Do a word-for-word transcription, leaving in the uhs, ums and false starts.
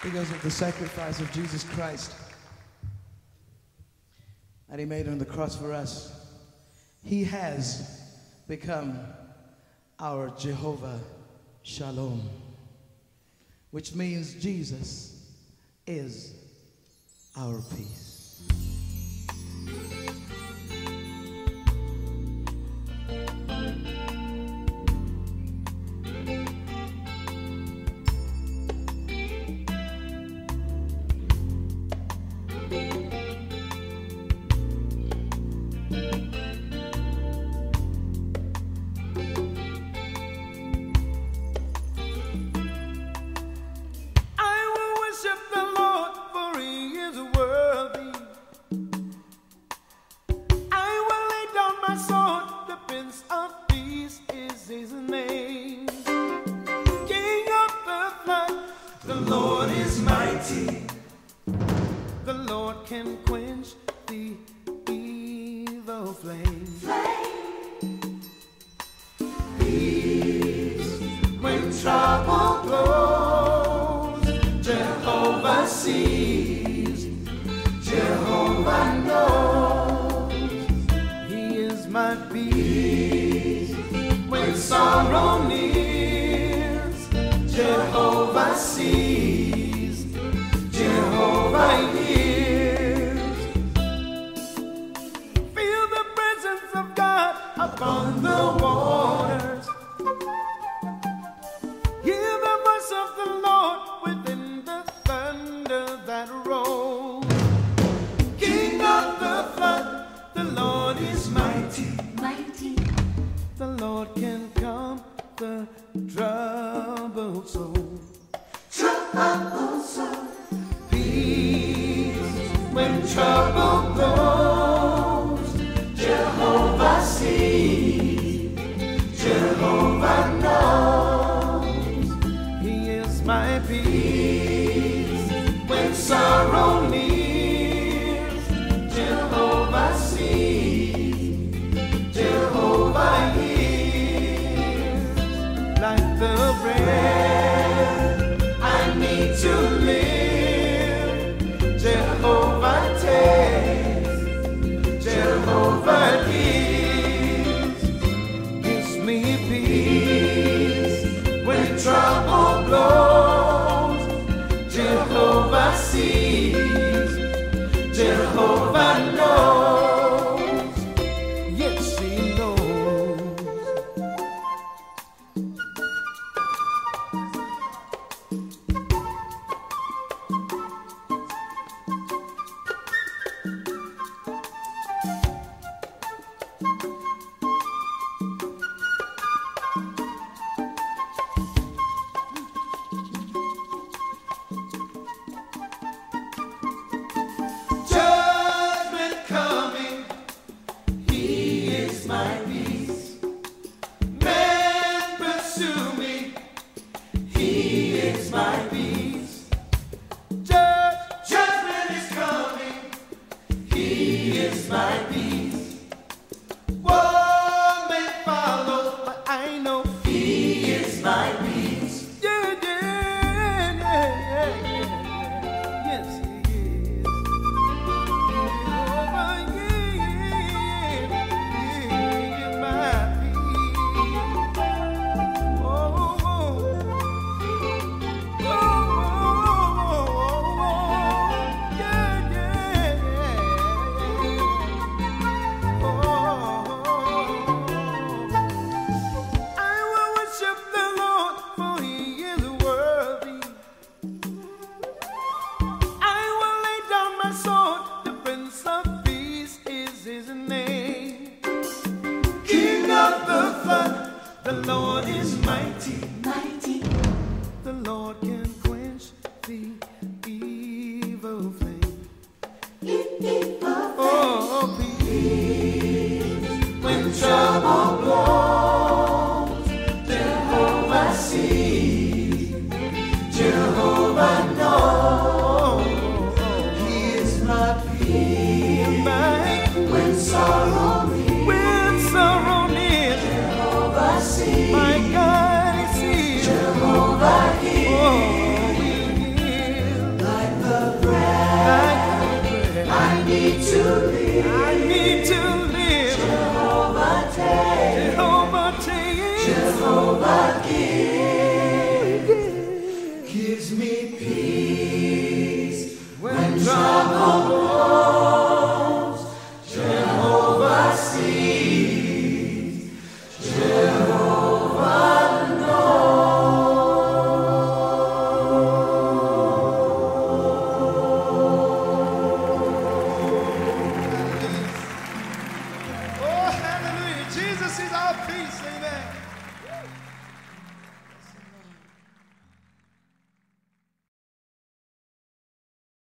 because of the sacrifice of Jesus Christ that he made on the cross for us. He has become our Jehovah Shalom, which means Jesus is our peace. The Lord can quench the evil flame. Flame. Peace when trouble blows. Jehovah sees. Jehovah knows. He is my peace when sorrow nears. Jehovah sees. Jehovah hears. Feel the presence of God upon the waters. Hear the voice of the Lord within the thunder that rolls. King of the flood, the Lord is mighty. Mighty. The Lord can calm the troubled soul. Troubled soul. When trouble goes, Jehovah sees, Jehovah knows. He is my peace. When sorrow nears, Jehovah sees, Jehovah hears. Like the bread I need to live, Jehovah takes, Jehovah gives, gives me peace when trouble blows. Jehovah sees.